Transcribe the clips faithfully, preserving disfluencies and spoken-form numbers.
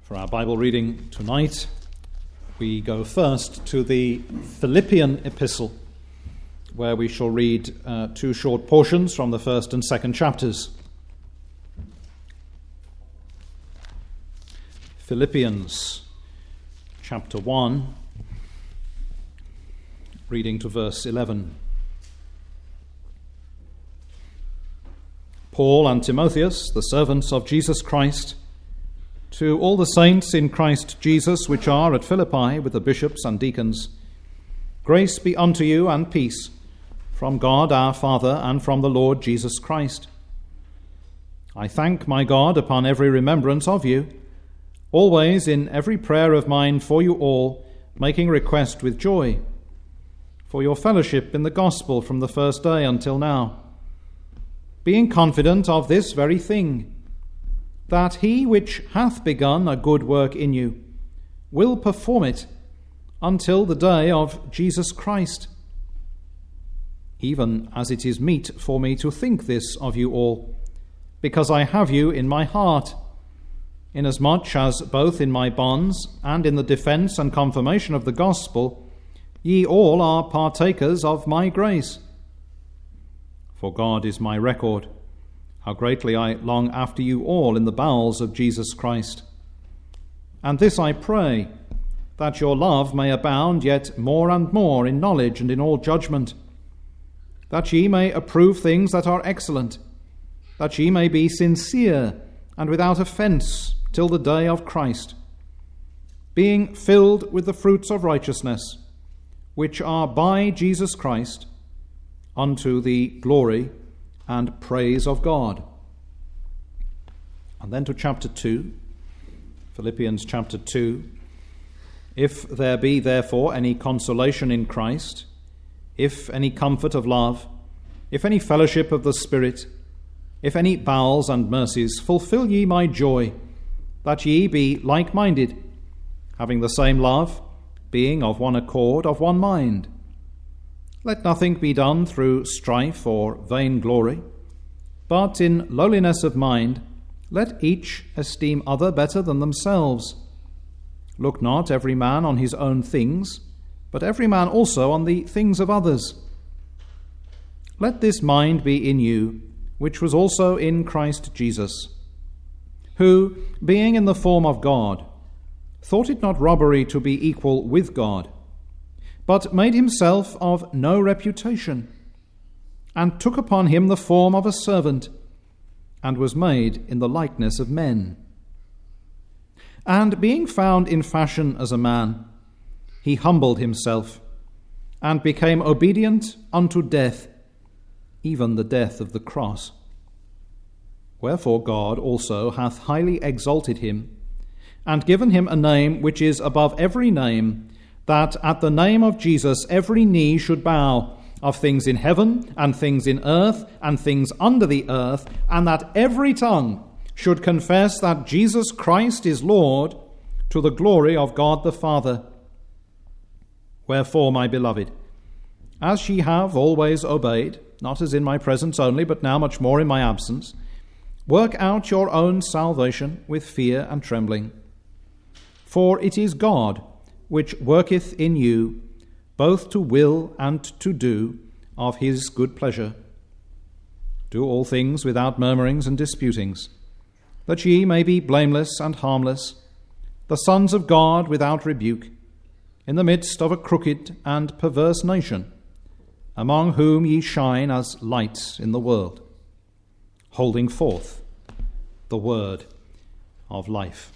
For our Bible reading tonight, we go first to the Philippian epistle, where we shall read uh, two short portions from the first and second chapters. Philippians chapter one, reading to verse eleven. Paul and Timotheus, the servants of Jesus Christ, to all the saints in Christ Jesus which are at Philippi with the bishops and deacons, grace be unto you and peace from God our Father and from the Lord Jesus Christ. I thank my God upon every remembrance of you, always in every prayer of mine for you all, making request with joy, for your fellowship in the gospel from the first day until now, being confident of this very thing, that he which hath begun a good work in you will perform it until the day of Jesus Christ. Even as it is meet for me to think this of you all, because I have you in my heart, inasmuch as both in my bonds and in the defence and confirmation of the gospel ye all are partakers of my grace. For God is my record, how greatly I long after you all in the bowels of Jesus Christ. And this I pray, that your love may abound yet more and more in knowledge and in all judgment, that ye may approve things that are excellent, that ye may be sincere and without offence till the day of Christ, being filled with the fruits of righteousness, which are by Jesus Christ, unto the glory and praise of God. And then to chapter two, Philippians chapter two. If there be therefore any consolation in Christ, if any comfort of love, if any fellowship of the Spirit, if any bowels and mercies, fulfill ye my joy, that ye be like-minded, having the same love, being of one accord, of one mind. Let nothing be done through strife or vain glory, but in lowliness of mind let each esteem other better than themselves. Look not every man on his own things, but every man also on the things of others. Let this mind be in you, which was also in Christ Jesus, who, being in the form of God, thought it not robbery to be equal with God, but made himself of no reputation, and took upon him the form of a servant, and was made in the likeness of men. And being found in fashion as a man, he humbled himself, and became obedient unto death, even the death of the cross. Wherefore God also hath highly exalted him, and given him a name which is above every name, that at the name of Jesus every knee should bow, of things in heaven and things in earth and things under the earth, and that every tongue should confess that Jesus Christ is Lord, to the glory of God the Father. Wherefore, my beloved, as ye have always obeyed, not as in my presence only, but now much more in my absence, work out your own salvation with fear and trembling. For it is God which worketh in you, both to will and to do of his good pleasure. Do all things without murmurings and disputings, that ye may be blameless and harmless, the sons of God without rebuke, in the midst of a crooked and perverse nation, among whom ye shine as lights in the world, holding forth the word of life.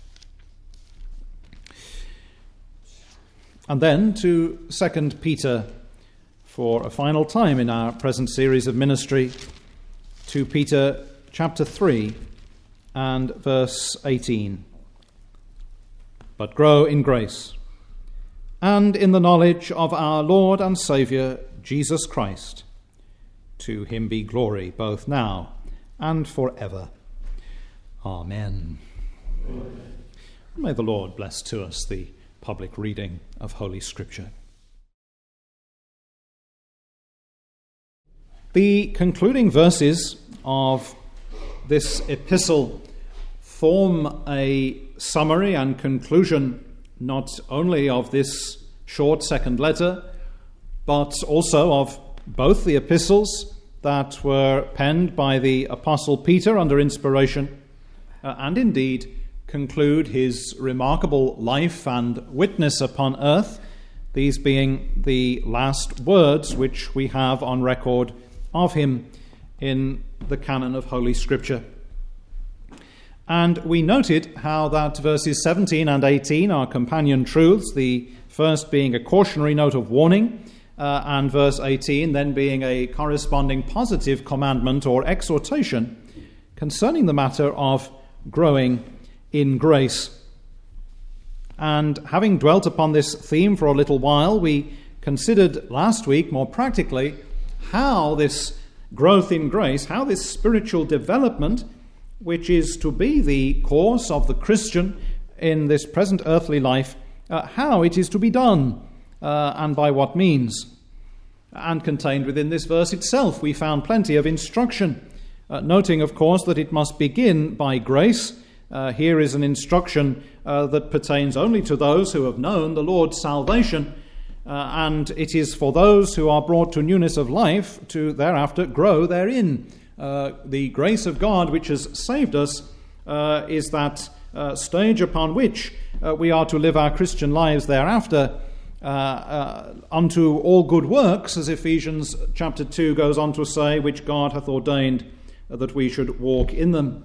And then to Second Peter for a final time in our present series of ministry, Second Peter chapter three and verse eighteen. But grow in grace and in the knowledge of our Lord and Saviour, Jesus Christ. To him be glory both now and forever. Amen. Amen. May the Lord bless to us the public reading of Holy Scripture. The concluding verses of this epistle form a summary and conclusion not only of this short second letter, but also of both the epistles that were penned by the Apostle Peter under inspiration, uh, and indeed conclude his remarkable life and witness upon earth, these being the last words which we have on record of him in the canon of Holy Scripture. And we noted how that verses seventeen and eighteen are companion truths, the first being a cautionary note of warning, uh, and verse eighteen then being a corresponding positive commandment or exhortation concerning the matter of growing in grace. And having dwelt upon this theme for a little while, we considered last week more practically how this growth in grace, how this spiritual development, which is to be the course of the Christian in this present earthly life, uh, how it is to be done, uh, and by what means. And contained within this verse itself, we found plenty of instruction, uh, noting, of course, that it must begin by grace. Uh, here is an instruction uh, that pertains only to those who have known the Lord's salvation, uh, and it is for those who are brought to newness of life to thereafter grow therein. Uh, the grace of God which has saved us uh, is that uh, stage upon which uh, we are to live our Christian lives thereafter uh, uh, unto all good works, as Ephesians chapter two goes on to say, which God hath ordained uh, that we should walk in them.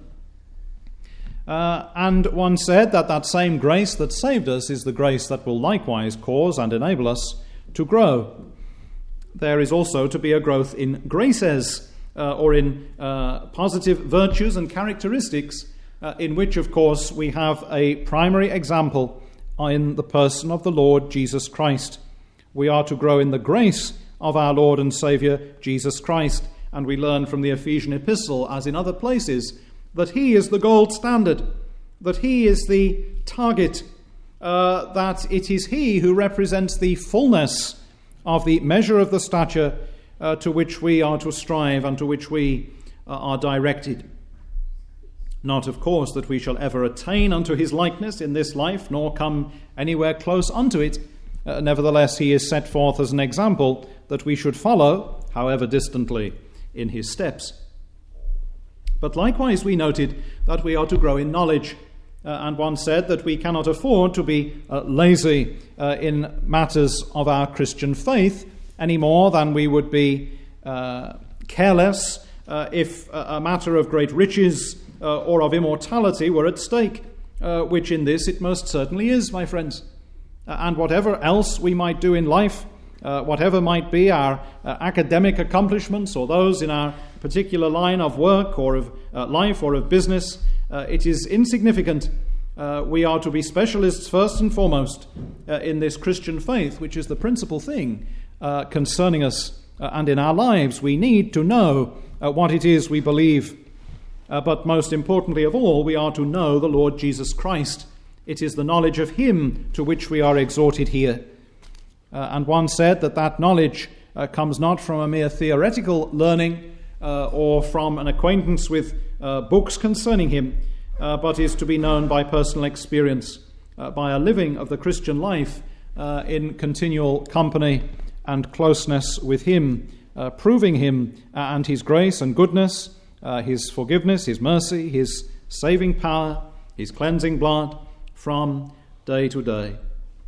Uh, and one said that that same grace that saved us is the grace that will likewise cause and enable us to grow. There is also to be a growth in graces, uh, or in uh, positive virtues and characteristics, uh, in which, of course, we have a primary example in the person of the Lord Jesus Christ. We are to grow in the grace of our Lord and Saviour, Jesus Christ, and we learn from the Ephesian epistle, as in other places, that he is the gold standard, that he is the target, uh, that it is he who represents the fullness of the measure of the stature uh, to which we are to strive and to which we uh, are directed. Not, of course, that we shall ever attain unto his likeness in this life, nor come anywhere close unto it. Uh, nevertheless, he is set forth as an example that we should follow, however distantly, in his steps. But likewise we noted that we are to grow in knowledge, uh, and one said that we cannot afford to be uh, lazy uh, in matters of our Christian faith any more than we would be uh, careless uh, if a matter of great riches uh, or of immortality were at stake, uh, which in this it most certainly is, my friends. Uh, and whatever else we might do in life, uh, whatever might be our uh, academic accomplishments or those in our particular line of work or of uh, life or of business, uh, it is insignificant. Uh, we are to be specialists first and foremost uh, in this Christian faith, which is the principal thing uh, concerning us uh, and in our lives. We need to know uh, what it is we believe. Uh, but most importantly of all, we are to know the Lord Jesus Christ. It is the knowledge of him to which we are exhorted here. Uh, and one said that that knowledge uh, comes not from a mere theoretical learning, Uh, or from an acquaintance with uh, books concerning him, uh, but is to be known by personal experience, uh, by a living of the Christian life uh, in continual company and closeness with him, uh, proving him and his grace and goodness, uh, his forgiveness, his mercy, his saving power, his cleansing blood from day to day.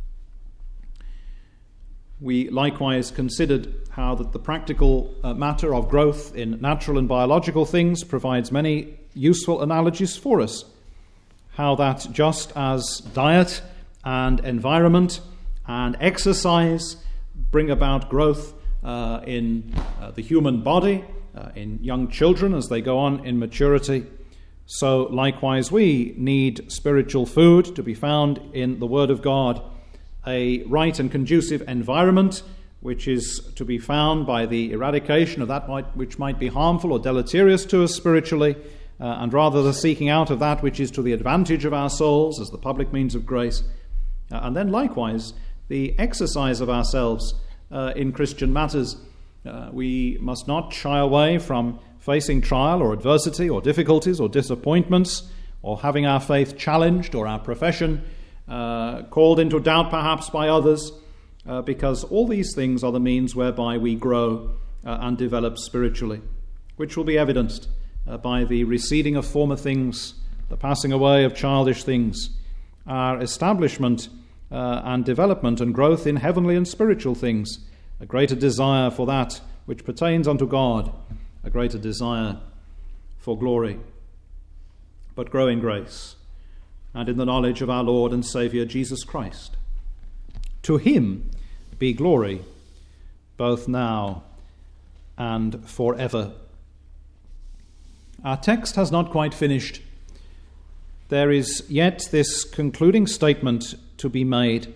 We likewise considered how that the practical uh, matter of growth in natural and biological things provides many useful analogies for us. How that just as diet and environment and exercise bring about growth uh, in uh, the human body, uh, in young children as they go on in maturity, so likewise we need spiritual food to be found in the Word of God, a right and conducive environment which is to be found by the eradication of that might, which might be harmful or deleterious to us spiritually, uh, and rather the seeking out of that which is to the advantage of our souls as the public means of grace. Uh, and then likewise the exercise of ourselves uh, in Christian matters. Uh, we must not shy away from facing trial or adversity or difficulties or disappointments or having our faith challenged, or our profession uh, called into doubt perhaps by others, uh, because all these things are the means whereby we grow uh, and develop spiritually, which will be evidenced uh, by the receding of former things, the passing away of childish things, our establishment uh, and development and growth in heavenly and spiritual things, a greater desire for that which pertains unto God, a greater desire for glory. But grow in grace and in the knowledge of our Lord and Saviour Jesus Christ. To him be glory, both now and forever. Our text has not quite finished. There is yet this concluding statement to be made.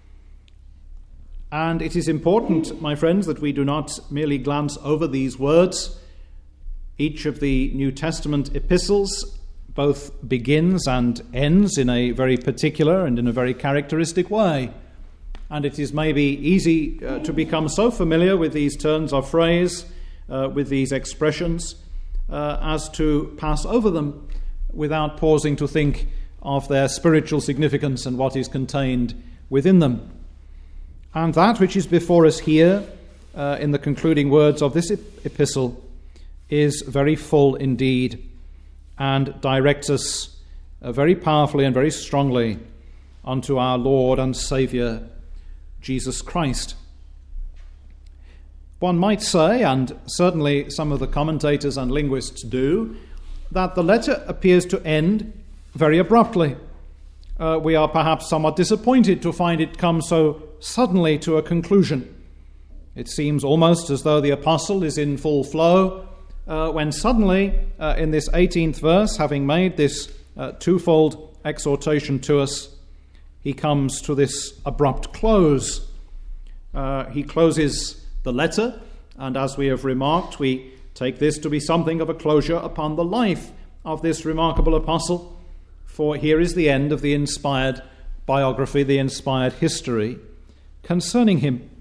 And it is important, my friends, that we do not merely glance over these words. Each of the New Testament epistles both begins and ends in a very particular and in a very characteristic way. And it is maybe easy uh, to become so familiar with these turns of phrase, uh, with these expressions, uh, as to pass over them without pausing to think of their spiritual significance and what is contained within them. And that which is before us here, uh, in the concluding words of this ep- epistle, is very full indeed, and directs us uh, very powerfully and very strongly unto our Lord and Saviour, Jesus Christ. One might say, and certainly some of the commentators and linguists do, that the letter appears to end very abruptly. Uh, we are perhaps somewhat disappointed to find it come so suddenly to a conclusion. It seems almost as though the apostle is in full flow, uh, when suddenly, uh, in this eighteenth verse, having made this uh, twofold exhortation to us, he comes to this abrupt close. Uh, he closes the letter, and as we have remarked, we take this to be something of a closure upon the life of this remarkable apostle, for here is the end of the inspired biography, the inspired history concerning him.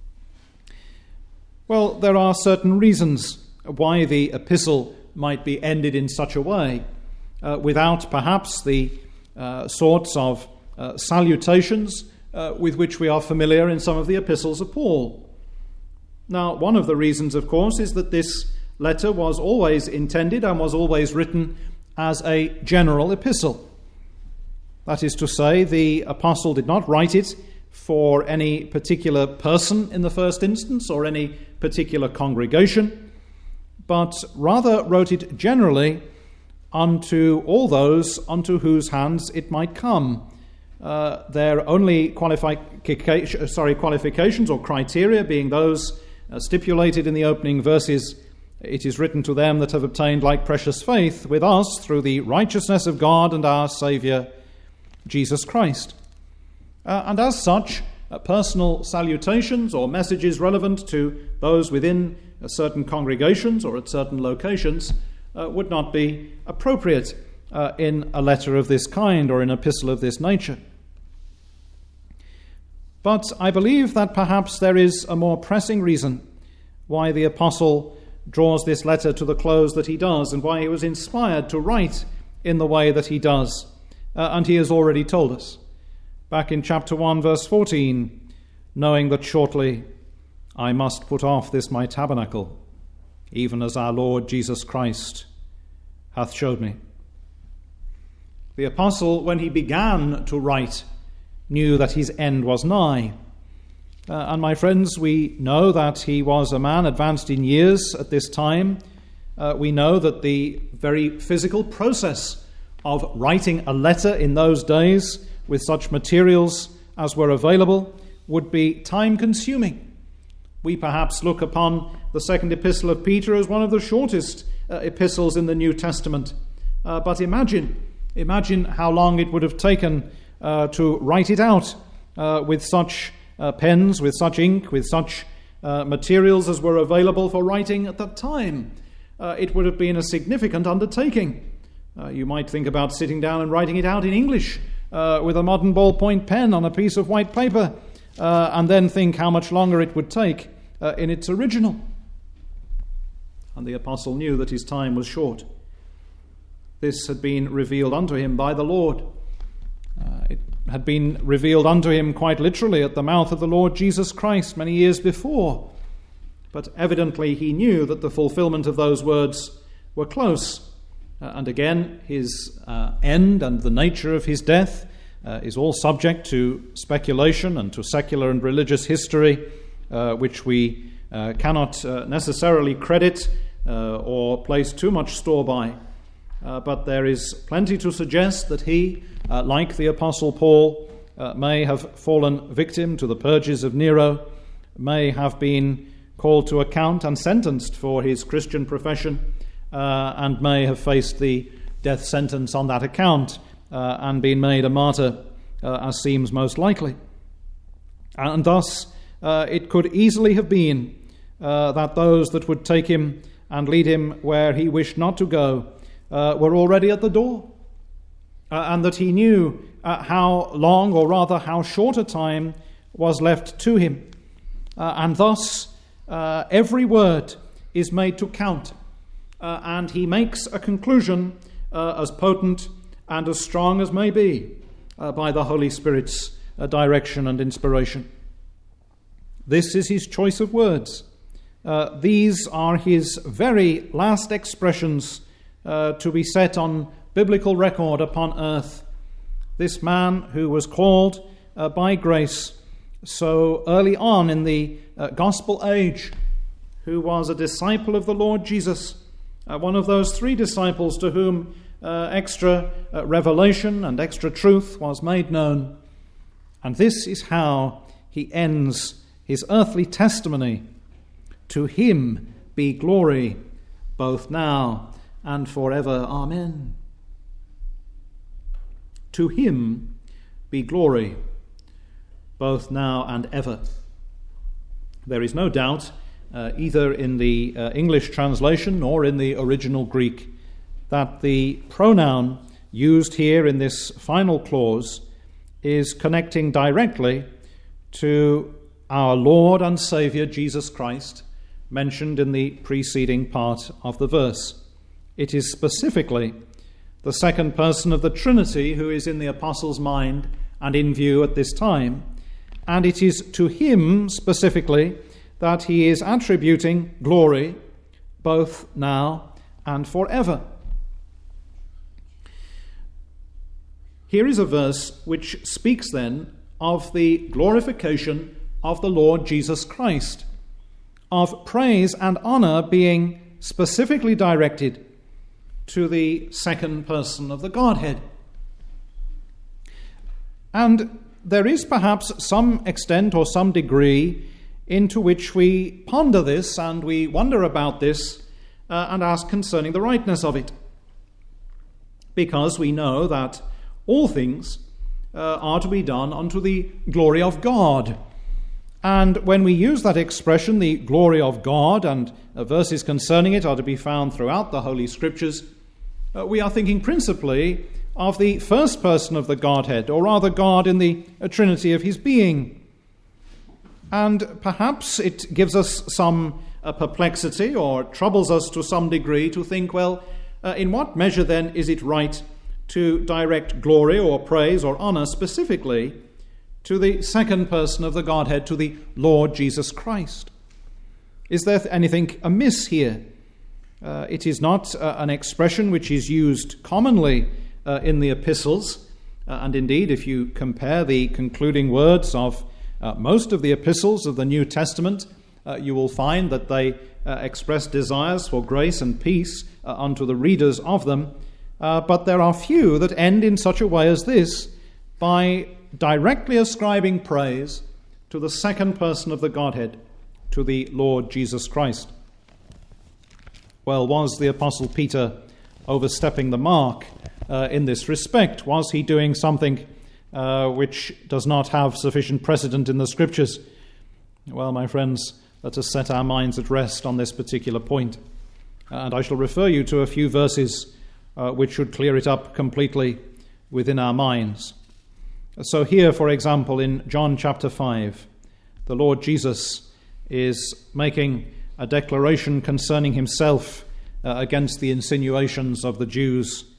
Well, there are certain reasons why the epistle might be ended in such a way, uh, without perhaps the uh, sorts of uh, salutations uh, with which we are familiar in some of the epistles of Paul. Now, one of the reasons, of course, is that this letter was always intended and was always written as a general epistle. That is to say, the apostle did not write it for any particular person in the first instance or any particular congregation, but rather wrote it generally unto all those unto whose hands it might come. Uh, their only qualification, sorry, qualifications or criteria being those uh, stipulated in the opening verses. It is written to them that have obtained like precious faith with us through the righteousness of God and our Saviour, Jesus Christ. Uh, and as such, uh, personal salutations or messages relevant to those within uh, certain congregations or at certain locations uh, would not be appropriate uh, in a letter of this kind or an epistle of this nature. But I believe that perhaps there is a more pressing reason why the apostle draws this letter to the close that he does, and why he was inspired to write in the way that he does. Uh, and he has already told us, back in chapter one, verse fourteen, knowing that shortly I must put off this my tabernacle, even as our Lord Jesus Christ hath showed me. The apostle, when he began to write, knew that his end was nigh. Uh, and my friends, we know that he was a man advanced in years at this time. Uh, we know that the very physical process of writing a letter in those days with such materials as were available would be time-consuming. We perhaps look upon the second epistle of Peter as one of the shortest uh, epistles in the New Testament. Uh, but imagine, imagine how long it would have taken uh, to write it out uh, with such uh, pens, with such ink, with such uh, materials as were available for writing at that time. Uh, it would have been a significant undertaking. Uh, you might think about sitting down and writing it out in English uh, with a modern ballpoint pen on a piece of white paper, uh, and then think how much longer it would take uh, in its original. And the apostle knew that his time was short. This had been revealed unto him by the Lord. Uh, it had been revealed unto him quite literally at the mouth of the Lord Jesus Christ many years before. But evidently he knew that the fulfillment of those words were close. Uh, and again, his uh, end and the nature of his death uh, is all subject to speculation and to secular and religious history, uh, which we uh, cannot uh, necessarily credit uh, or place too much store by. Uh, but there is plenty to suggest that he, uh, like the Apostle Paul, uh, may have fallen victim to the purges of Nero, may have been called to account and sentenced for his Christian profession, uh, and may have faced the death sentence on that account uh, and been made a martyr, uh, as seems most likely. And thus uh, it could easily have been uh, that those that would take him and lead him where he wished not to go Uh, were already at the door, uh, and that he knew uh, how long, or rather how short a time was left to him. Uh, and thus uh, every word is made to count, uh, and he makes a conclusion uh, as potent and as strong as may be uh, by the Holy Spirit's uh, direction and inspiration. This is his choice of words. Uh, these are his very last expressions Uh, to be set on biblical record upon earth. This man who was called uh, by grace so early on in the uh, gospel age, who was a disciple of the Lord Jesus, uh, one of those three disciples to whom uh, extra uh, revelation and extra truth was made known. And this is how he ends his earthly testimony. To him be glory both now and forever. Amen. To him be glory, both now and ever. There is no doubt, uh, either in the uh, English translation or in the original Greek, that the pronoun used here in this final clause is connecting directly to our Lord and Saviour Jesus Christ, mentioned in the preceding part of the verse. It is specifically the second person of the Trinity who is in the apostle's mind and in view at this time, and it is to him specifically that he is attributing glory both now and forever. Here is a verse which speaks then of the glorification of the Lord Jesus Christ, of praise and honor being specifically directed to the second person of the Godhead. And there is perhaps some extent or some degree into which we ponder this and we wonder about this uh, and ask concerning the rightness of it. Because we know that all things uh, are to be done unto the glory of God. And when we use that expression, the glory of God, and uh, verses concerning it are to be found throughout the Holy Scriptures, Uh, we are thinking principally of the first person of the Godhead, or rather God in the uh, Trinity of his being. And perhaps it gives us some uh, perplexity or troubles us to some degree to think, well, uh, in what measure then is it right to direct glory or praise or honor specifically to the second person of the Godhead, to the Lord Jesus Christ? Is there anything amiss here? Uh, it is not uh, an expression which is used commonly uh, in the epistles, uh, and indeed if you compare the concluding words of uh, most of the epistles of the New Testament, uh, you will find that they uh, express desires for grace and peace uh, unto the readers of them, uh, but there are few that end in such a way as this, by directly ascribing praise to the second person of the Godhead, to the Lord Jesus Christ. Well, was the Apostle Peter overstepping the mark uh, in this respect? Was he doing something uh, which does not have sufficient precedent in the Scriptures? Well, my friends, let us set our minds at rest on this particular point. And I shall refer you to a few verses uh, which should clear it up completely within our minds. So here, for example, in John chapter five, the Lord Jesus is making a declaration concerning himself uh, against the insinuations of the Jews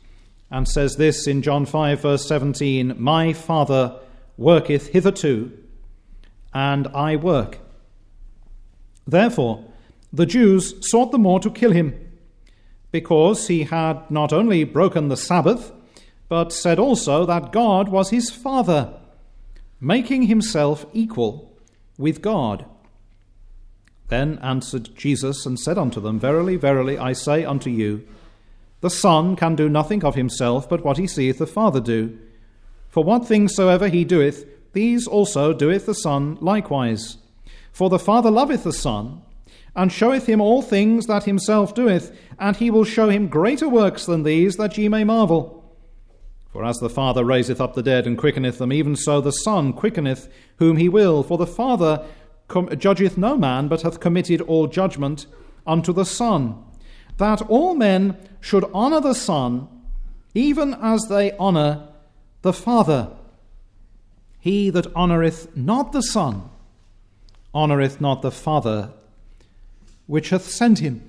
and says this in John five, verse seventeen, "My Father worketh hitherto, and I work." Therefore, the Jews sought the more to kill him, because he had not only broken the Sabbath, but said also that God was his Father, making himself equal with God. Then answered Jesus and said unto them, "Verily, verily, I say unto you, the Son can do nothing of himself, but what he seeth the Father do. For what things soever he doeth, these also doeth the Son likewise. For the Father loveth the Son, and showeth him all things that himself doeth, and he will show him greater works than these, that ye may marvel. For as the Father raiseth up the dead and quickeneth them, even so the Son quickeneth whom he will. For the Father com- judgeth no man, but hath committed all judgment unto the Son, that all men should honour the Son, even as they honour the Father. He that honoureth not the Son honoureth not the Father which hath sent him."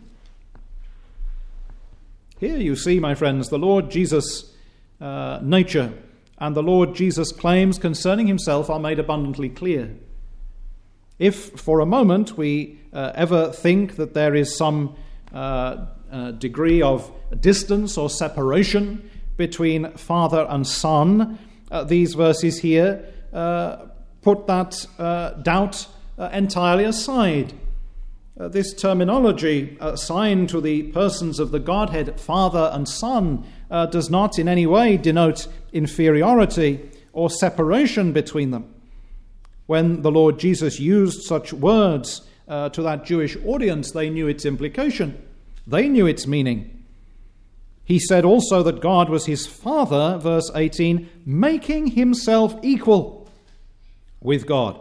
Here you see, my friends, the Lord Jesus' uh, nature and the Lord Jesus' claims concerning himself are made abundantly clear. If for a moment we uh, ever think that there is some uh, uh, degree of distance or separation between Father and Son, uh, these verses here uh, put that uh, doubt uh, entirely aside. Uh, this terminology assigned to the persons of the Godhead, Father and Son, uh, does not in any way denote inferiority or separation between them. When the Lord Jesus used such words uh, to that Jewish audience, they knew its implication. They knew its meaning. He said also that God was his Father, verse eighteen, making himself equal with God.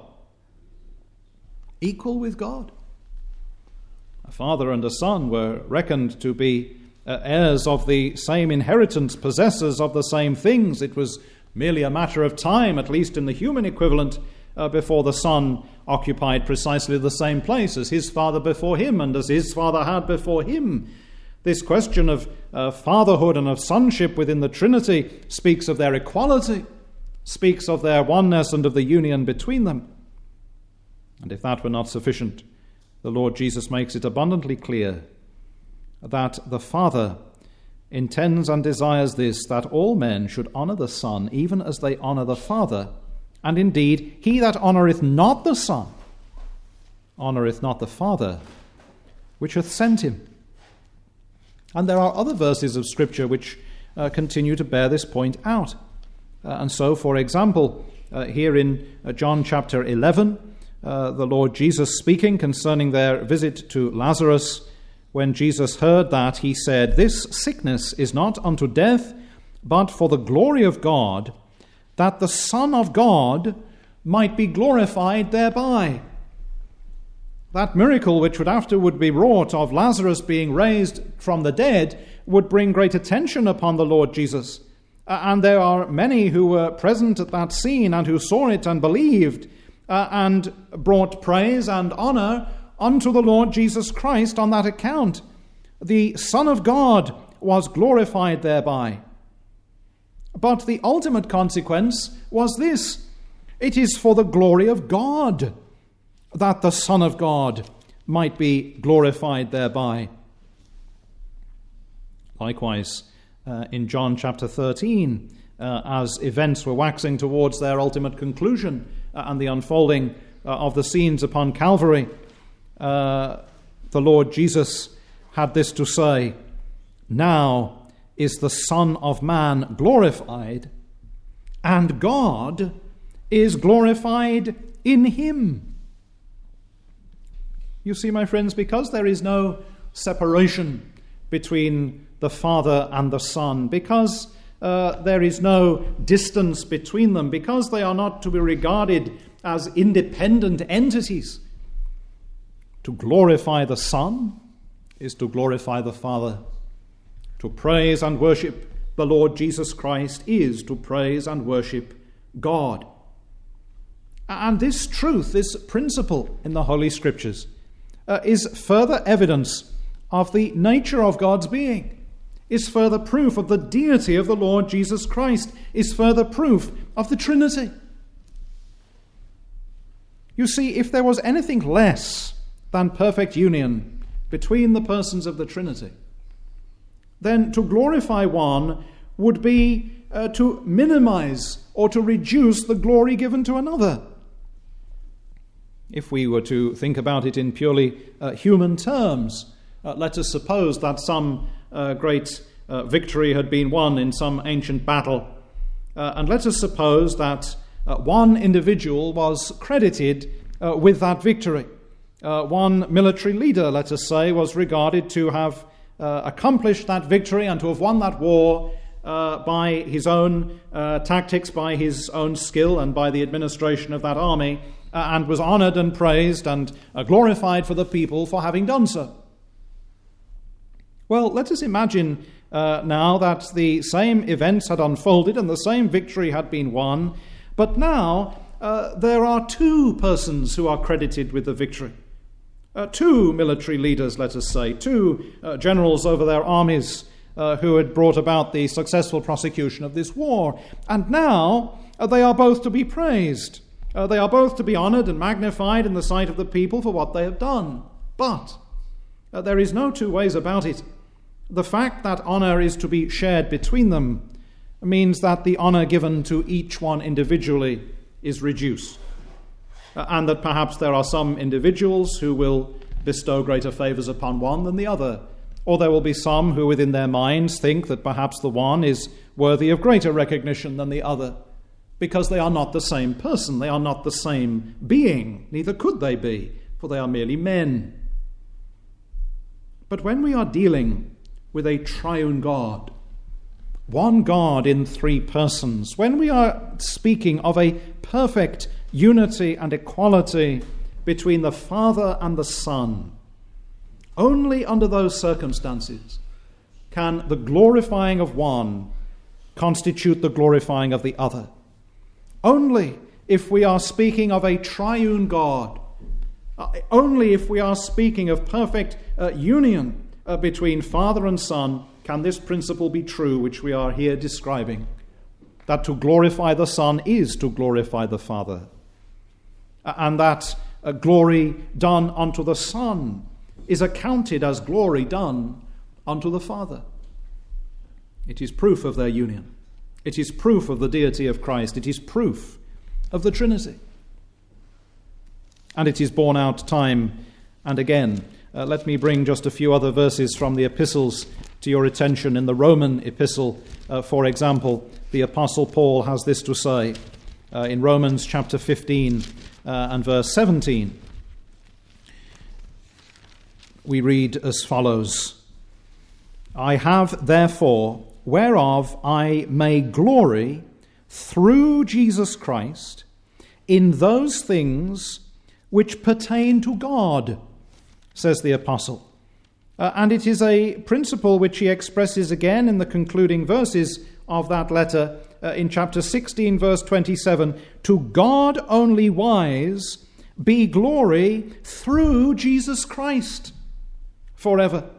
Equal with God. A father and a son were reckoned to be uh, heirs of the same inheritance, possessors of the same things. It was merely a matter of time, at least in the human equivalent, uh, before the son occupied precisely the same place as his father before him and as his father had before him. This question of uh, fatherhood and of sonship within the Trinity speaks of their equality, speaks of their oneness and of the union between them. And if that were not sufficient, the Lord Jesus makes it abundantly clear that the Father intends and desires this, that all men should honour the Son, even as they honour the Father. And indeed, he that honoureth not the Son honoureth not the Father which hath sent him. And there are other verses of Scripture which uh, continue to bear this point out. Uh, and so, for example, uh, here in uh, John chapter eleven, Uh, the Lord Jesus speaking concerning their visit to Lazarus, when Jesus heard that, he said, "This sickness is not unto death, but for the glory of God, that the Son of God might be glorified thereby." That miracle which would afterward be wrought of Lazarus being raised from the dead would bring great attention upon the Lord Jesus. Uh, and there are many who were present at that scene and who saw it and believed, Uh, and brought praise and honour unto the Lord Jesus Christ on that account. The Son of God was glorified thereby. But the ultimate consequence was this: it is for the glory of God that the Son of God might be glorified thereby. Likewise, uh, in John chapter thirteen, uh, as events were waxing towards their ultimate conclusion, and the unfolding uh, of the scenes upon Calvary, uh, the Lord Jesus had this to say: "Now is the Son of Man glorified, and God is glorified in him." You see, my friends, because there is no separation between the Father and the Son, because Uh, there is no distance between them, because they are not to be regarded as independent entities. To glorify the Son is to glorify the Father. To praise and worship the Lord Jesus Christ is to praise and worship God. And this truth, this principle in the Holy Scriptures, uh, is further evidence of the nature of God's being. is further proof of the deity of the Lord Jesus Christ, is further proof of the Trinity. You see, if there was anything less than perfect union between the persons of the Trinity, then to glorify one would be uh, to minimize or to reduce the glory given to another. If we were to think about it in purely uh, human terms, uh, let us suppose that some uh, great uh, victory had been won in some ancient battle, uh, and let us suppose that uh, one individual was credited uh, with that victory. Uh, one military leader, let us say, was regarded to have uh, accomplished that victory and to have won that war uh, by his own uh, tactics, by his own skill, and by the administration of that army, uh, and was honored and praised and uh, glorified for the people for having done so. Well, let us imagine uh, now that the same events had unfolded and the same victory had been won, but now uh, there are two persons who are credited with the victory. Uh, two military leaders, let us say, two uh, generals over their armies uh, who had brought about the successful prosecution of this war. And now uh, they are both to be praised. Uh, they are both to be honored and magnified in the sight of the people for what they have done. But uh, there is no two ways about it. The fact that honor is to be shared between them means that the honor given to each one individually is reduced. And that perhaps there are some individuals who will bestow greater favors upon one than the other. Or there will be some who within their minds think that perhaps the one is worthy of greater recognition than the other, because they are not the same person, they are not the same being, neither could they be, for they are merely men. But when we are dealing with a triune God, one God in three persons, when we are speaking of a perfect unity and equality between the Father and the Son, only under those circumstances can the glorifying of one constitute the glorifying of the other. Only if we are speaking of a triune God, uh, only if we are speaking of perfect uh, union uh, between Father and Son, can this principle be true which we are here describing, that to glorify the Son is to glorify the Father, and that uh, glory done unto the Son is accounted as glory done unto the Father. It is proof of their union. It is proof of the deity of Christ. It is proof of the Trinity. And it is borne out time and again. Uh, let me bring just a few other verses from the epistles to your attention. In the Roman epistle, uh, for example, the Apostle Paul has this to say uh, in Romans chapter fifteen uh, and verse seventeen. We read as follows: I have therefore whereof I may glory through Jesus Christ in those things which pertain to God, says the apostle. Uh, and it is a principle which he expresses again in the concluding verses of that letter uh, in chapter sixteen, verse twenty-seven. To God only wise be glory through Jesus Christ forever.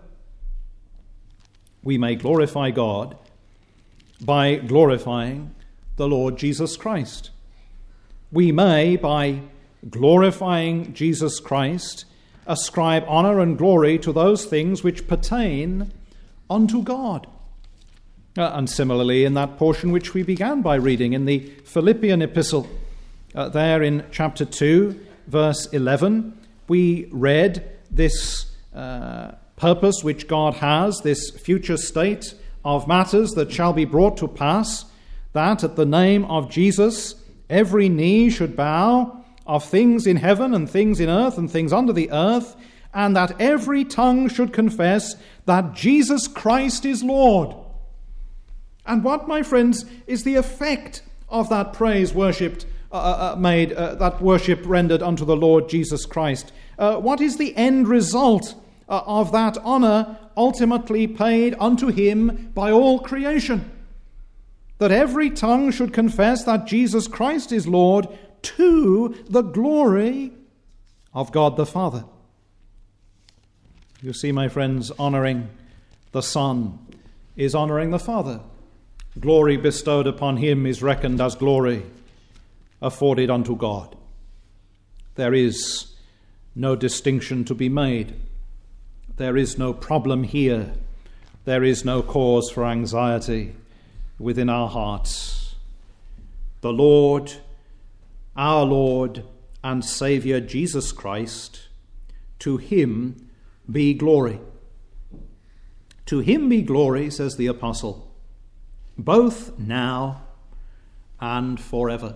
We may glorify God by glorifying the Lord Jesus Christ. We may, by glorifying Jesus Christ, ascribe honor and glory to those things which pertain unto God. Uh, and similarly, in that portion which we began by reading in the Philippian epistle, uh, there in chapter two, verse eleven, we read this uh, purpose which God has, this future state of matters that shall be brought to pass, that at the name of Jesus every knee should bow, of things in heaven and things in earth and things under the earth, and that every tongue should confess that Jesus Christ is Lord. And what, my friends, is the effect of that praise worshipped, uh, uh, made, uh, that worship rendered unto the Lord Jesus Christ? Uh, what is the end result uh, of that honor ultimately paid unto him by all creation? That every tongue should confess that Jesus Christ is Lord, to the glory of God the Father. You see, my friends, honoring the Son is honouring the Father. Glory bestowed upon him is reckoned as glory afforded unto God. There is no distinction to be made. There is no problem here. There is no cause for anxiety within our hearts. The Lord, our Lord and Saviour Jesus Christ, to him be glory. To him be glory, says the apostle, both now and forever.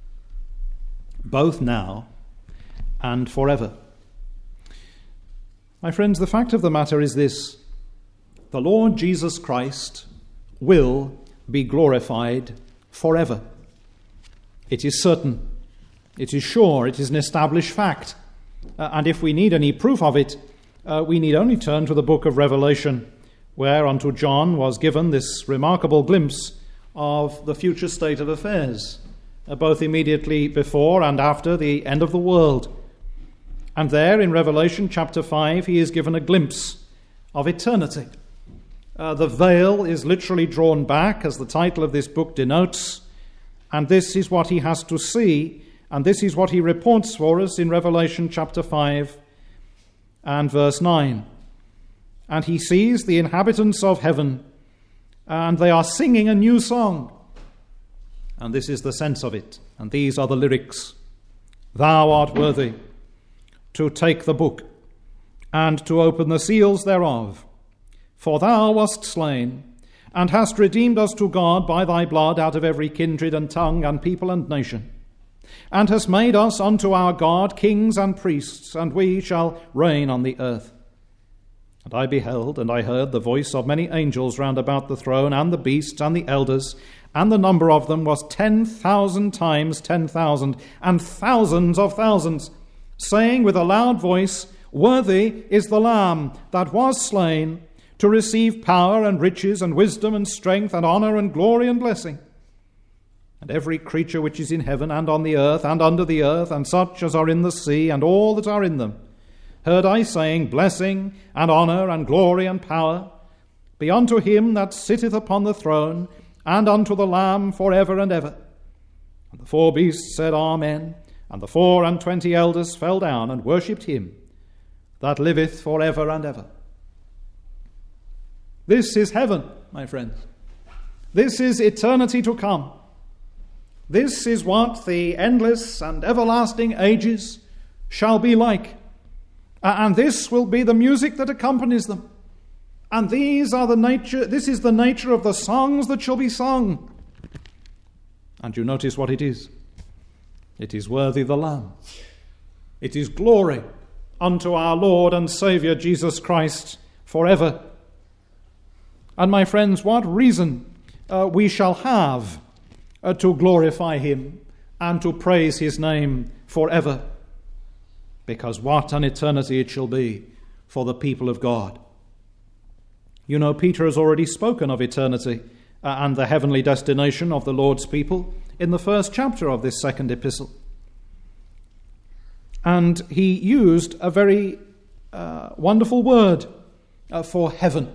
Both now and forever. My friends, the fact of the matter is this: the Lord Jesus Christ will be glorified forever. It is certain, it is sure, it is an established fact. Uh, and if we need any proof of it, uh, we need only turn to the book of Revelation, where unto John was given this remarkable glimpse of the future state of affairs, uh, both immediately before and after the end of the world. And there in Revelation chapter five, he is given a glimpse of eternity. Uh, the veil is literally drawn back, as the title of this book denotes, and this is what he has to see, and this is what he reports for us in Revelation chapter five and verse nine. And he sees the inhabitants of heaven, and they are singing a new song. And this is the sense of it, and these are the lyrics. Thou art worthy to take the book, and to open the seals thereof. For thou wast slain, and hast redeemed us to God by thy blood out of every kindred and tongue and people and nation, and hast made us unto our God kings and priests, and we shall reign on the earth. And I beheld, and I heard the voice of many angels round about the throne, and the beasts, and the elders, and the number of them was ten thousand times ten thousand, and thousands of thousands, saying with a loud voice, Worthy is the Lamb that was slain to receive power and riches and wisdom and strength and honour and glory and blessing. And every creature which is in heaven and on the earth and under the earth, and such as are in the sea, and all that are in them, heard I saying, Blessing and honour and glory and power be unto him that sitteth upon the throne, and unto the Lamb for ever and ever. And the four beasts said, Amen. And the four and twenty elders fell down and worshipped him that liveth for ever and ever. This is heaven, my friends. This is eternity to come. This is what the endless and everlasting ages shall be like. And this will be the music that accompanies them. And these are the nature, this is the nature of the songs that shall be sung. And you notice what it is. It is worthy the Lamb. It is glory unto our Lord and Saviour Jesus Christ forever. And my friends, what reason uh, we shall have uh, to glorify him and to praise his name forever. Because what an eternity it shall be for the people of God. You know, Peter has already spoken of eternity uh, and the heavenly destination of the Lord's people in the first chapter of this second epistle. And he used a very uh, wonderful word uh, for heaven.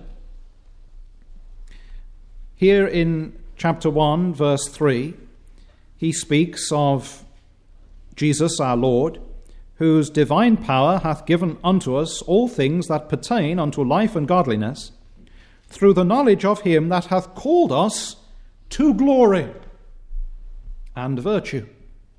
Here in chapter one, verse three, he speaks of Jesus our Lord, whose divine power hath given unto us all things that pertain unto life and godliness, through the knowledge of him that hath called us to glory and virtue.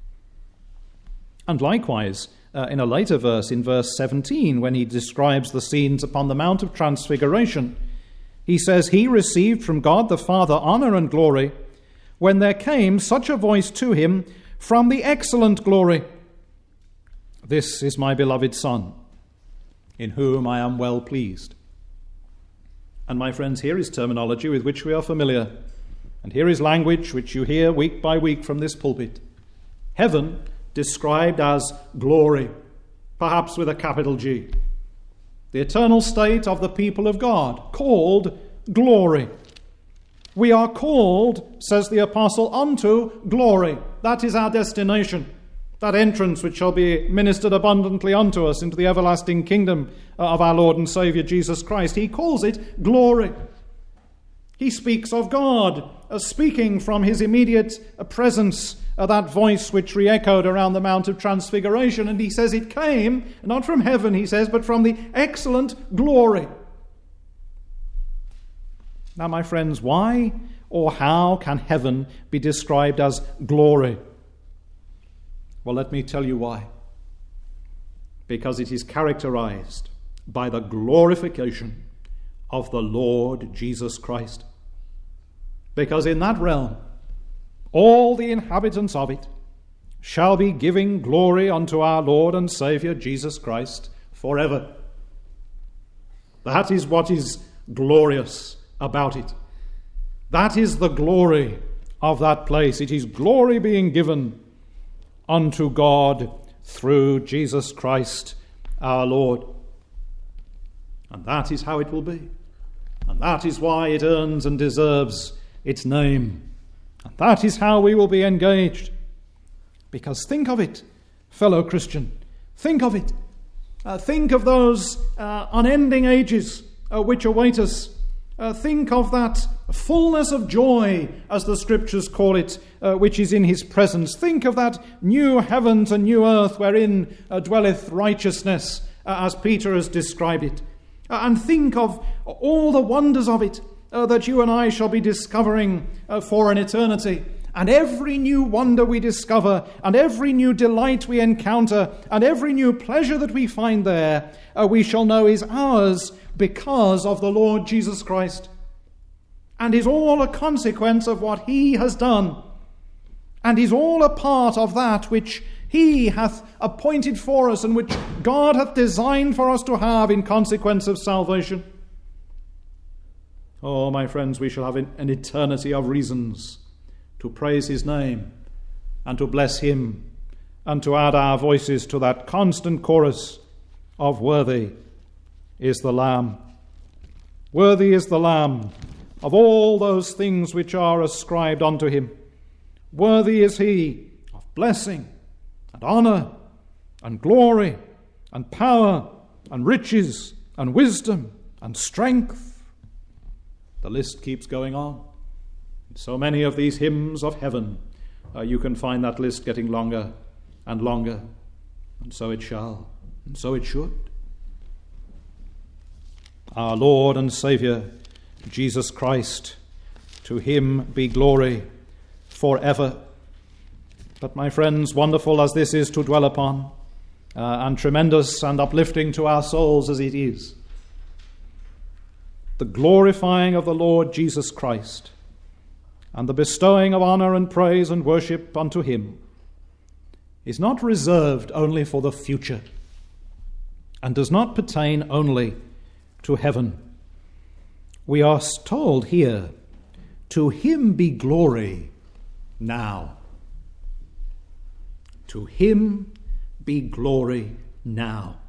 And likewise, uh, in a later verse, in verse seventeen, when he describes the scenes upon the Mount of Transfiguration, he says, He received from God the Father honour and glory, when there came such a voice to him from the excellent glory, This is my beloved Son, in whom I am well pleased. And my friends, here is terminology with which we are familiar, and here is language which you hear week by week from this pulpit. Heaven described as glory, perhaps with a capital G. The eternal state of the people of God, called glory. We are called, says the apostle, unto glory. That is our destination. That entrance which shall be ministered abundantly unto us into the everlasting kingdom of our Lord and Saviour Jesus Christ. He calls it glory. He speaks of God as speaking from his immediate presence, uh, that voice which re-echoed around the Mount of Transfiguration. And he says it came, not from heaven, he says, but from the excellent glory. Now, my friends, why or how can heaven be described as glory? Well, let me tell you why. Because it is characterized by the glorification of the Lord Jesus Christ. Because in that realm, all the inhabitants of it shall be giving glory unto our Lord and Saviour Jesus Christ forever. That is what is glorious about it. That is the glory of that place. It is glory being given unto God through Jesus Christ our Lord. And that is how it will be. And that is why it earns and deserves its name. And that is how we will be engaged. Because think of it, fellow Christian. Think of it. Uh, think of those uh, unending ages uh, which await us. Uh, think of that fullness of joy, as the scriptures call it, uh, which is in his presence. Think of that new heavens and new earth wherein uh, dwelleth righteousness, uh, as Peter has described it. Uh, and think of all the wonders of it uh, that you and I shall be discovering uh, for an eternity. And every new wonder we discover, and every new delight we encounter, and every new pleasure that we find there, uh, we shall know is ours because of the Lord Jesus Christ, and is all a consequence of what he has done, and is all a part of that which he hath appointed for us, and which God hath designed for us to have in consequence of salvation. Oh, my friends, we shall have an eternity of reasons to praise his name and to bless him, and to add our voices to that constant chorus of worthy is the Lamb. Worthy is the Lamb of all those things which are ascribed unto him. Worthy is he of blessing and honour and glory and power and riches and wisdom and strength. The list keeps going on. In so many of these hymns of heaven, uh, you can find that list getting longer and longer. And so it shall, and so it should. Our Lord and Saviour, Jesus Christ, to him be glory forever. But my friends, wonderful as this is to dwell upon, uh, and tremendous and uplifting to our souls as it is, the glorifying of the Lord Jesus Christ and the bestowing of honour and praise and worship unto him is not reserved only for the future, and does not pertain only to heaven. We are told here, to him be glory now. To him be glory now.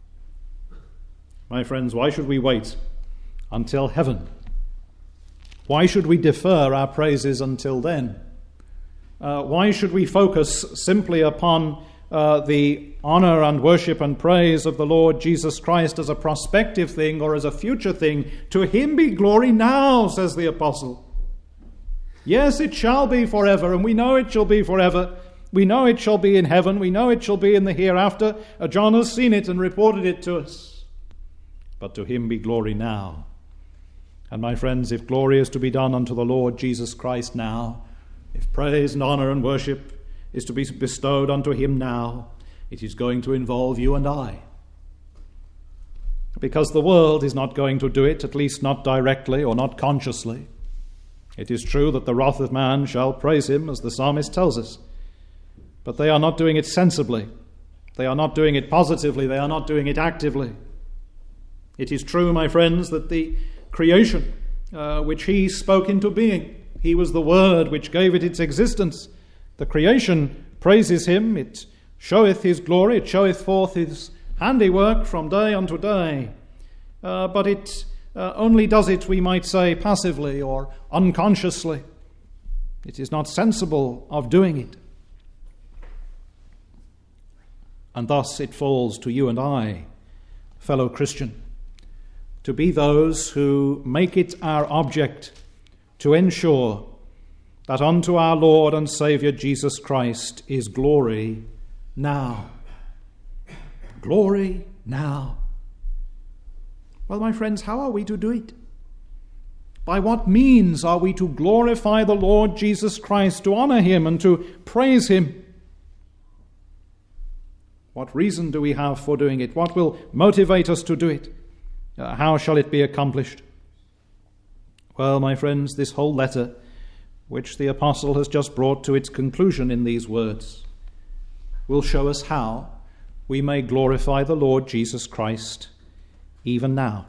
My friends, why should we wait until heaven? Why should we defer our praises until then? Uh, why should we focus simply upon uh, the honour and worship and praise of the Lord Jesus Christ as a prospective thing or as a future thing? To him be glory now, says the apostle. Yes, it shall be forever, and we know it shall be forever. We know it shall be in heaven. We know it shall be in the hereafter. Uh, John has seen it and reported it to us. But to him be glory now. And my friends, if glory is to be done unto the Lord Jesus Christ now, if praise and honour and worship is to be bestowed unto him now, it is going to involve you and I. Because the world is not going to do it, at least not directly or not consciously. It is true that the wrath of man shall praise him, as the psalmist tells us. But they are not doing it sensibly. They are not doing it positively. They are not doing it actively. It is true, my friends, that the creation uh, which he spoke into being, he was the word which gave it its existence. The creation praises him. It showeth his glory. It showeth forth his handiwork from day unto day. Uh, but it uh, only does it, we might say, passively or unconsciously. It is not sensible of doing it. And thus it falls to you and I, fellow Christian, to be those who make it our object to ensure that unto our Lord and Saviour Jesus Christ is glory now. Glory now. Well, my friends, how are we to do it? By what means are we to glorify the Lord Jesus Christ, to honor him and to praise him? What reason do we have for doing it? What will motivate us to do it? Uh, how shall it be accomplished? Well, my friends, this whole letter, which the apostle has just brought to its conclusion in these words, will show us how we may glorify the Lord Jesus Christ even now.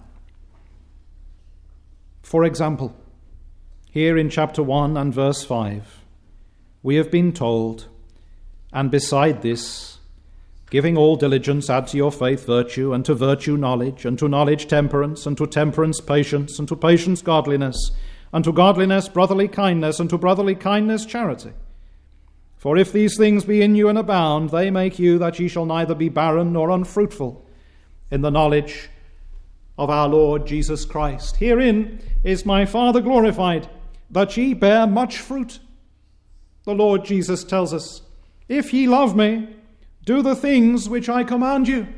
For example, here in chapter one and verse five, we have been told, and beside this, giving all diligence, add to your faith virtue, and to virtue knowledge, and to knowledge temperance, and to temperance patience, and to patience godliness, and to godliness brotherly kindness, and to brotherly kindness charity. For if these things be in you and abound, they make you that ye shall neither be barren nor unfruitful in the knowledge of our Lord Jesus Christ. Herein is my Father glorified, that ye bear much fruit. The Lord Jesus tells us, if ye love me, do the things which I command you.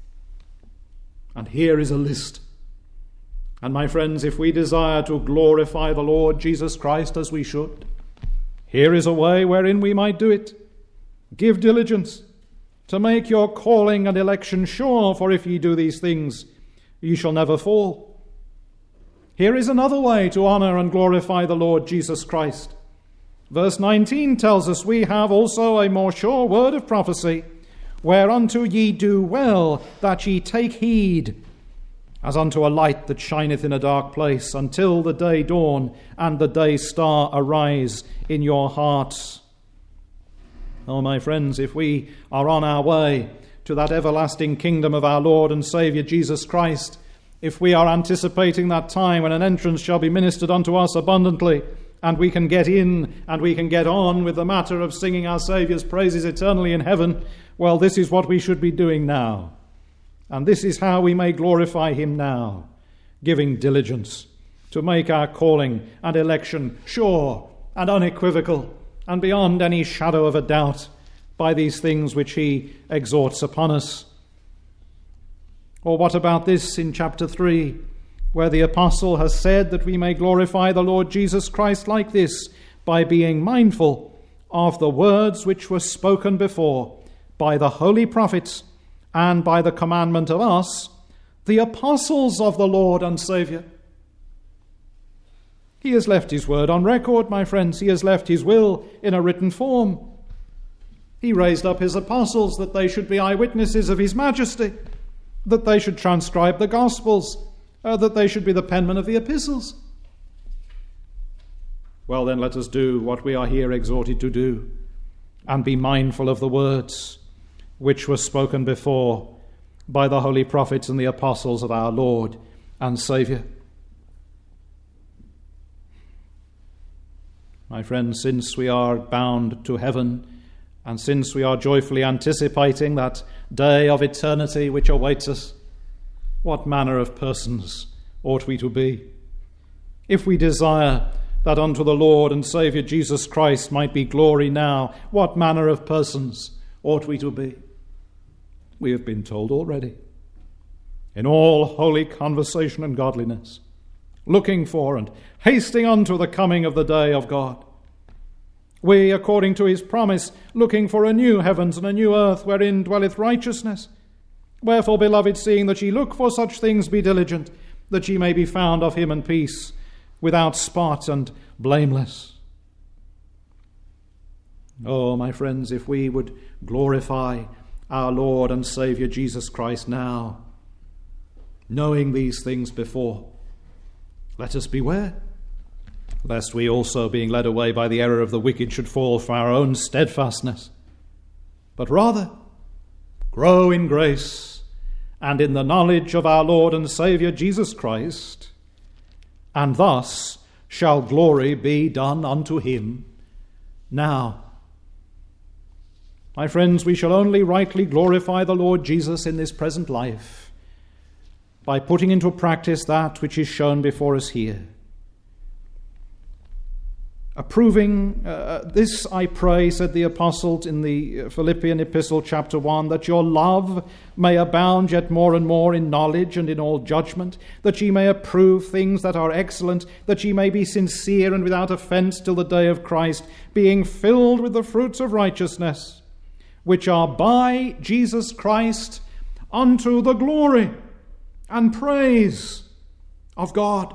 And here is a list. And my friends, if we desire to glorify the Lord Jesus Christ as we should, here is a way wherein we might do it. Give diligence to make your calling and election sure, for if ye do these things, ye shall never fall. Here is another way to honor and glorify the Lord Jesus Christ. Verse nineteen tells us, we have also a more sure word of prophecy, whereunto ye do well that ye take heed, as unto a light that shineth in a dark place, until the day dawn and the day star arise in your hearts. Oh, my friends, if we are on our way to that everlasting kingdom of our Lord and Saviour Jesus Christ, if we are anticipating that time when an entrance shall be ministered unto us abundantly, and we can get in and we can get on with the matter of singing our Saviour's praises eternally in heaven, well, this is what we should be doing now. And this is how we may glorify him now, giving diligence to make our calling and election sure and unequivocal and beyond any shadow of a doubt by these things which he exhorts upon us. Or what about this in chapter three, where the apostle has said that we may glorify the Lord Jesus Christ like this, by being mindful of the words which were spoken before by the holy prophets and by the commandment of us, the apostles of the Lord and Saviour. He has left his word on record, my friends. He has left his will in a written form. He raised up his apostles that they should be eyewitnesses of his majesty, that they should transcribe the Gospels, uh, that they should be the penmen of the epistles. Well, then let us do what we are here exhorted to do, and be mindful of the words which were spoken before by the holy prophets and the apostles of our Lord and Saviour. My friends, since we are bound to heaven, and since we are joyfully anticipating that day of eternity which awaits us, what manner of persons ought we to be? If we desire that unto the Lord and Saviour Jesus Christ might be glory now, what manner of persons ought we to be? We have been told already. In all holy conversation and godliness, looking for and hasting unto the coming of the day of God. We, according to his promise, looking for a new heavens and a new earth wherein dwelleth righteousness. Wherefore, beloved, seeing that ye look for such things, be diligent, that ye may be found of him in peace, without spot and blameless. Oh, my friends, if we would glorify our Lord and Saviour Jesus Christ now, knowing these things before, let us beware, lest we also, being led away by the error of the wicked, should fall from our own steadfastness, but rather grow in grace and in the knowledge of our Lord and Saviour Jesus Christ, and thus shall glory be done unto him now. My friends, we shall only rightly glorify the Lord Jesus in this present life by putting into practice that which is shown before us here. approving uh, this, I pray, said the apostle in the Philippian epistle, chapter one, that your love may abound yet more and more in knowledge and in all judgment, that ye may approve things that are excellent, that ye may be sincere and without offense till the day of Christ, being filled with the fruits of righteousness, which are by Jesus Christ unto the glory and praise of God.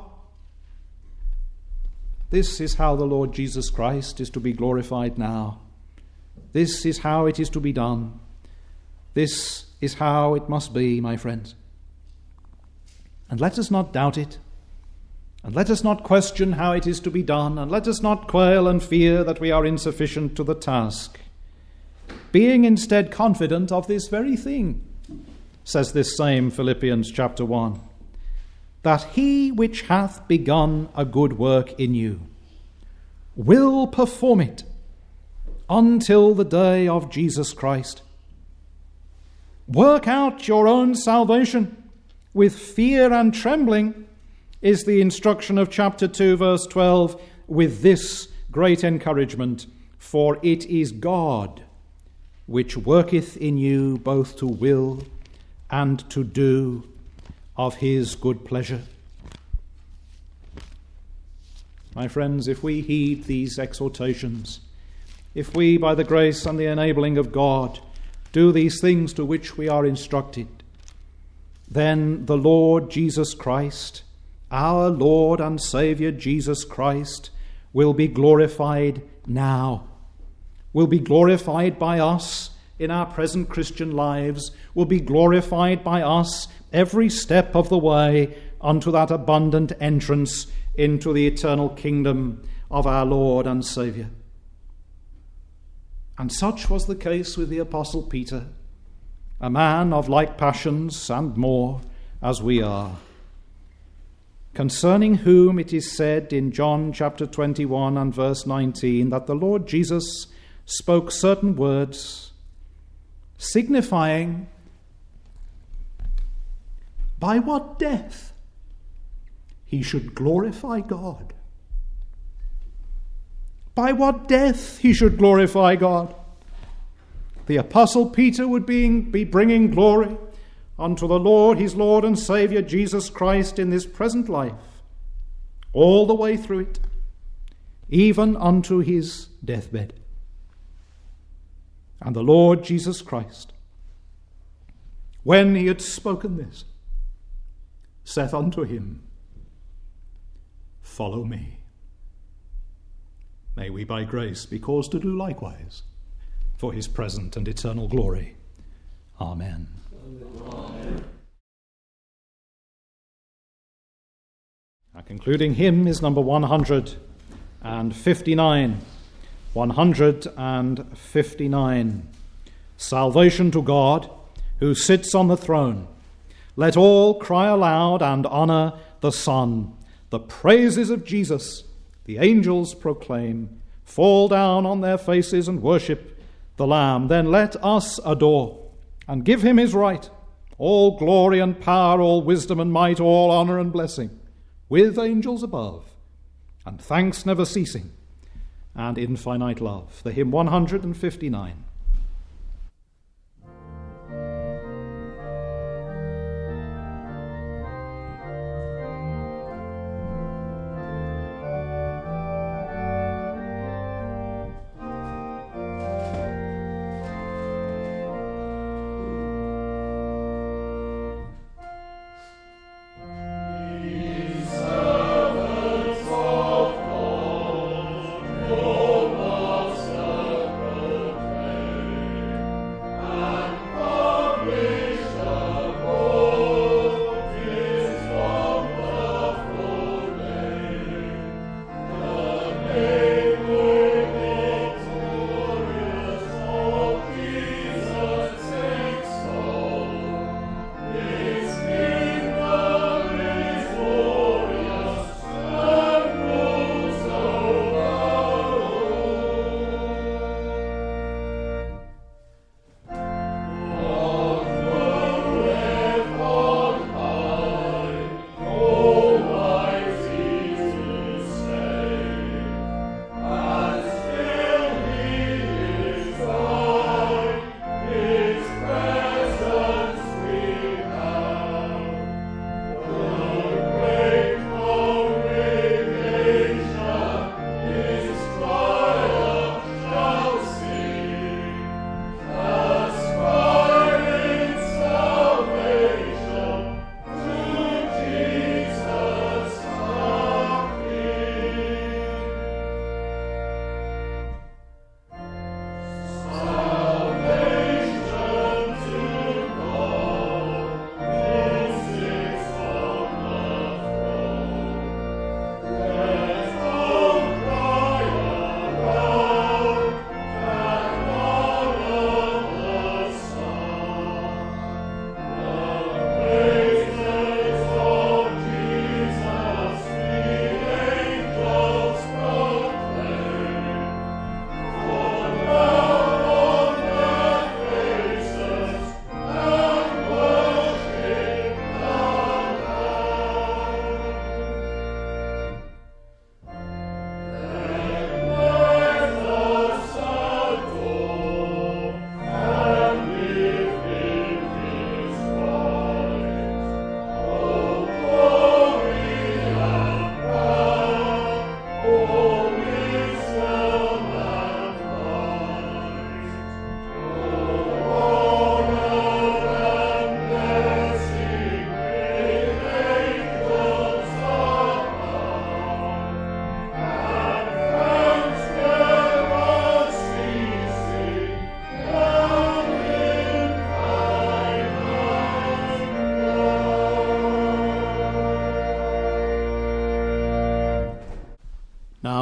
This is how the Lord Jesus Christ is to be glorified now. This is how it is to be done. This is how it must be, my friends. And let us not doubt it. And let us not question how it is to be done. And let us not quail and fear that we are insufficient to the task. Being instead confident of this very thing, says this same Philippians chapter one, that he which hath begun a good work in you will perform it until the day of Jesus Christ. Work out your own salvation with fear and trembling, is the instruction of chapter two, verse twelve, with this great encouragement, for it is God which worketh in you both to will and to do of his good pleasure. My friends, if we heed these exhortations, if we, by the grace and the enabling of God, do these things to which we are instructed, then the Lord Jesus Christ, our Lord and Saviour Jesus Christ, will be glorified now, will be glorified by us in our present Christian lives, will be glorified by us every step of the way unto that abundant entrance into the eternal kingdom of our Lord and Saviour. And such was the case with the Apostle Peter, a man of like passions and more as we are, concerning whom it is said in John chapter twenty-one and verse nineteen that the Lord Jesus spoke certain words signifying by what death he should glorify God. By what death he should glorify God. The Apostle Peter would be, be bringing glory unto the Lord, his Lord and Saviour, Jesus Christ, in this present life, all the way through it, even unto his deathbed. And the Lord Jesus Christ, when he had spoken this, saith unto him, follow me. May we by grace be caused to do likewise for his present and eternal glory. Amen. Amen. Our concluding hymn is number one hundred fifty-nine. one hundred fifty-nine. Salvation to God, who sits on the throne. Let all cry aloud and honour the Son. The praises of Jesus the angels proclaim. Fall down on their faces and worship the Lamb. Then let us adore and give him his right. All glory and power, all wisdom and might, all honour and blessing, with angels above, and thanks never ceasing, and infinite love. The hymn one hundred fifty-nine.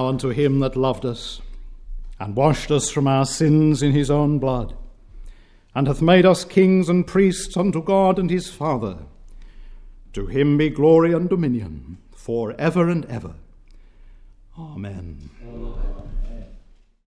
unto him that loved us, and washed us from our sins in his own blood, and hath made us kings and priests unto God and his Father. To him be glory and dominion for ever and ever. Amen. Amen.